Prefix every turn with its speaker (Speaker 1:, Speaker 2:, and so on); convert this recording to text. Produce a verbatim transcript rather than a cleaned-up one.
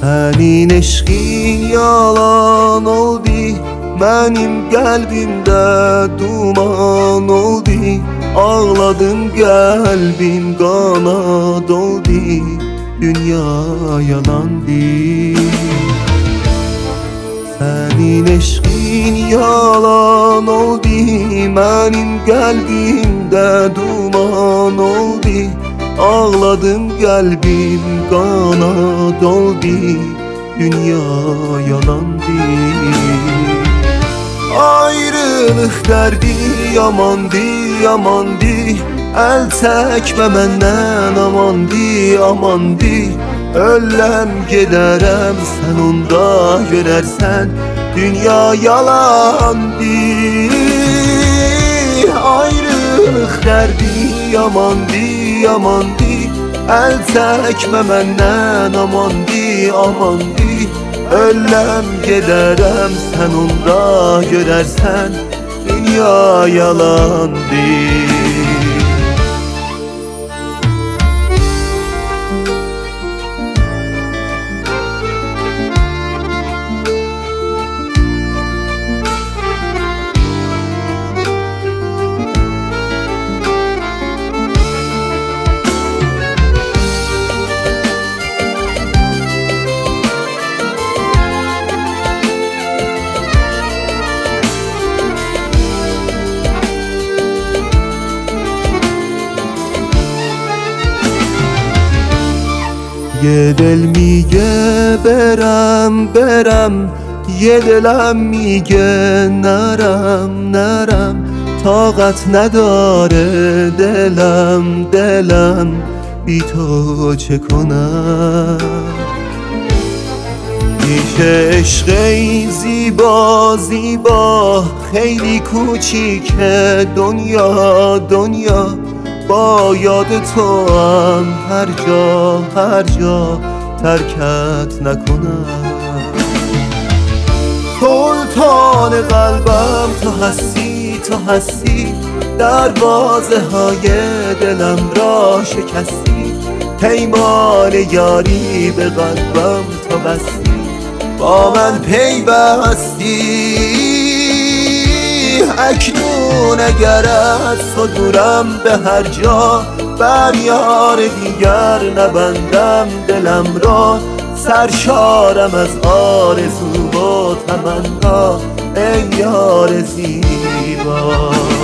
Speaker 1: Sənin eşqin yalan oldu, mənim qəlbimdə duman oldu. Ağladım, qəlbim qana doldu, dünya yalandı. Sənin eşqin yalan oldu, mənim qəlbimdə duman oldu. Ağladım, qəlbim qana doldu, dünya yalandı. Ayrılıq dərdi yamandı, yamandı. Əl çəkmə məndən, amandı, amandı. Ölləm gedərəm, sən onda görərsən, dünya yalandı. Ayrılıq dərdi yamandı, yamandı. Əl çəkmə məndən, amandı, amandı. Ölləm gedərəm, sən onda görərsən, dünya yalandı. یه دل میگه برم برم، یه دلم میگه نرم نرم. طاقت نداره دلم دلم، بی تو چه کنم؟ میشه عشق این زیبا زیبا، خیلی کوچیکه دنیا دنیا. با یاد تو هم هر جا هر جا ترکت نکنم. سلطان قلبم تو هستی تو هستی، دروازه های دلم را شکستی. پیمان یاری به قلبم تو بستی، با من پیوستی. اکنون اگر از تو دورم به هر جا، بر یار دیگر نبندم دلم را. سرشارم از آرزو و تمنا، ای یار زیبا.